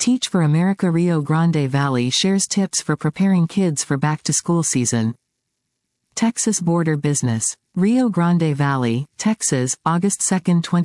Teach for America Rio Grande Valley shares tips for preparing kids for back-to-school season. Texas Border Business. Rio Grande Valley, Texas, August 2,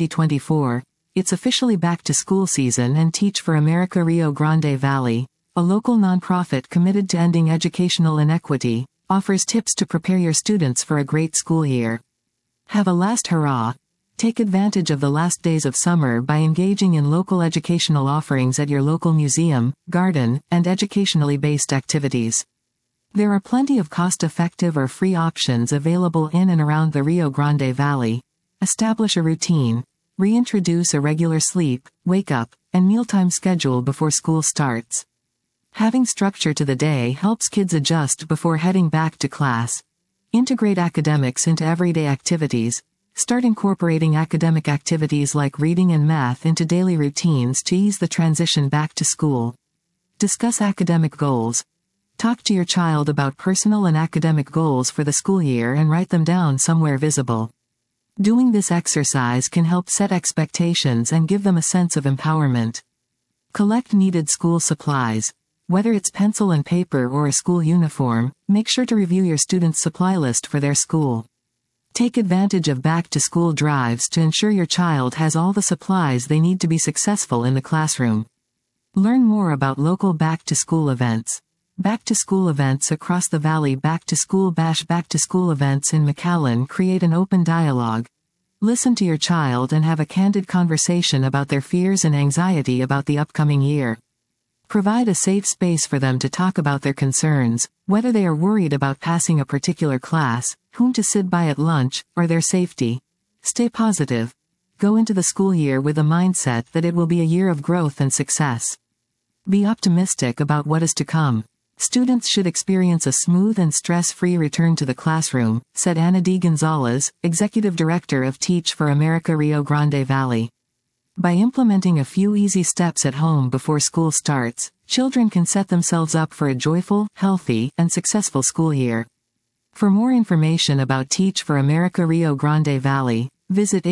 2024. It's officially back-to-school season, and Teach for America Rio Grande Valley, a local nonprofit committed to ending educational inequity, offers tips to prepare your students for a great school year. Have a last hurrah! Take advantage of the last days of summer by engaging in local educational offerings at your local museum, garden, and educationally based activities. There are plenty of cost-effective or free options available in and around the Rio Grande Valley. Establish a routine. Reintroduce a regular sleep, wake-up, and mealtime schedule before school starts. Having structure to the day helps kids adjust before heading back to class. Integrate academics into everyday activities. Start incorporating academic activities like reading and math into daily routines to ease the transition back to school. Discuss academic goals. Talk to your child about personal and academic goals for the school year and write them down somewhere visible. Doing this exercise can help set expectations and give them a sense of empowerment. Collect needed school supplies. Whether it's pencil and paper or a school uniform, make sure to review your students' supply list for their school. Take advantage of back-to-school drives to ensure your child has all the supplies they need to be successful in the classroom. Learn more about local back-to-school events. Back-to-school events across the valley. Back-to-school Bash. Back-to-school events in McAllen create an open dialogue. Listen to your child and have a candid conversation about their fears and anxiety about the upcoming year. Provide a safe space for them to talk about their concerns, whether they are worried about passing a particular class, whom to sit by at lunch, or their safety. Stay positive. Go into the school year with a mindset that it will be a year of growth and success. Be optimistic about what is to come. Students should experience a smooth and stress-free return to the classroom, said Ana D. Gonzalez, Executive Director of Teach for America Rio Grande Valley. By implementing a few easy steps at home before school starts, children can set themselves up for a joyful, healthy, and successful school year. For more information about Teach for America Rio Grande Valley, visit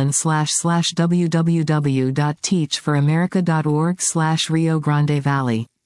https://www.teachforamerica.org/Rio Grande Valley.